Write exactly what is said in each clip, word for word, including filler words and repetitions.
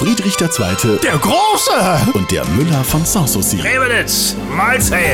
Friedrich der Zweite. Der Große! Und der Müller von Sanssouci. Rebenitz, Mahlzeit!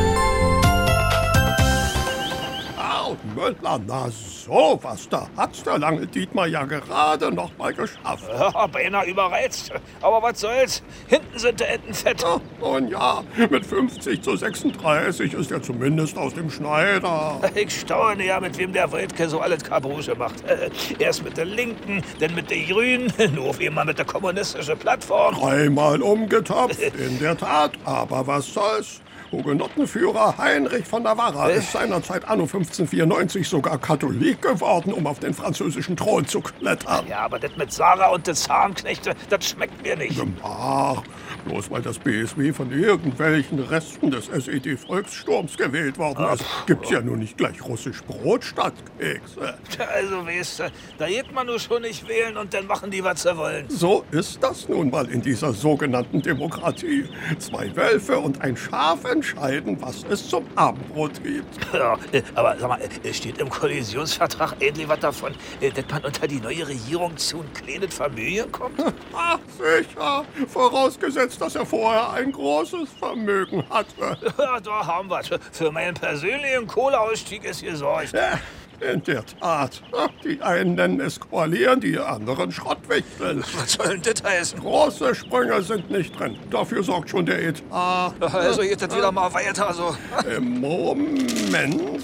Ah, Müller, na sowas, da hat's der lange Dietmar ja gerade noch mal geschafft. Ja, beinahe überreizt. Aber was soll's? Hinten sind die Enten fett. Ja, und ja, mit fünfzig zu sechsunddreißig ist er zumindest aus dem Schneider. Ich staune ja, mit wem der Waldke so alles Kabusche macht. Erst mit der Linken, dann mit der Grünen, nur auf einmal mit der kommunistischen Plattform. Dreimal umgetopft, in der Tat, aber was soll's? Hugenottenführer Heinrich von Navarra ist seinerzeit anno fünfzehnhundertvierundneunzig sogar Katholik geworden, um auf den französischen Thron zu klettern. Ja, aber das mit Sarah und den Zahnknechte, das schmeckt mir nicht. Ach, bloß weil das B S W von irgendwelchen Resten des S E D-Volkssturms gewählt worden ist, gibt's ja nun nicht gleich russisch Brot statt Kekse. Also, weißt du, da geht man nur schon nicht wählen und dann machen die, was sie wollen. So ist das nun mal in dieser sogenannten Demokratie. Zwei Wölfe und ein Schaf entscheiden, was es zum Abendbrot gibt. Ja, aber sag mal, steht im Koalitionsvertrag endlich was davon, dass man unter die neue Regierung zu einem kleinen Familien kommt? Ach, sicher. Vorausgesetzt, dass er vorher ein großes Vermögen hatte. Ja, da haben wir es. Für meinen persönlichen Kohleausstieg ist gesorgt. Ja, in der Tat. Die einen nennen es Koalieren, die anderen Schrottwichteln. Was soll denn das heißen? Große Sprünge sind nicht drin. Dafür sorgt schon der Etat. Also geht das wieder mal weiter so. Im Moment.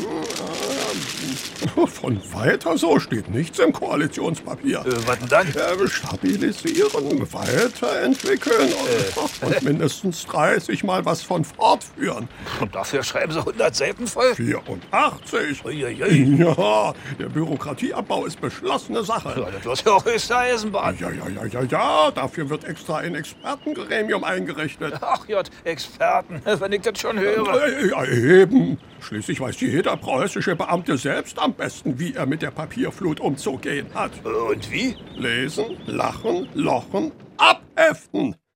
Äh, von weiter so steht nichts im Koalitionspapier. Äh, was denn dann? Äh, stabilisieren, weiterentwickeln und, und mindestens dreißig Mal was von fortführen. Und dafür schreiben sie hundert Seiten voll? vierundachtzig. Uiuiui. Ja, der Bürokratieabbau ist beschlossene Sache. Ja, das wird ja auch höchste Eisenbahn. Ja, ja, ja, ja, ja, dafür wird extra ein Expertengremium eingerichtet. Ach Gott, Experten, wenn ich das schon höre. Äh, Ja, eben. Schließlich weiß jeder preußische Beamte selbst am besten, wie er mit der Papierflut umzugehen hat. Und wie? Lesen, lachen, lochen, abheften.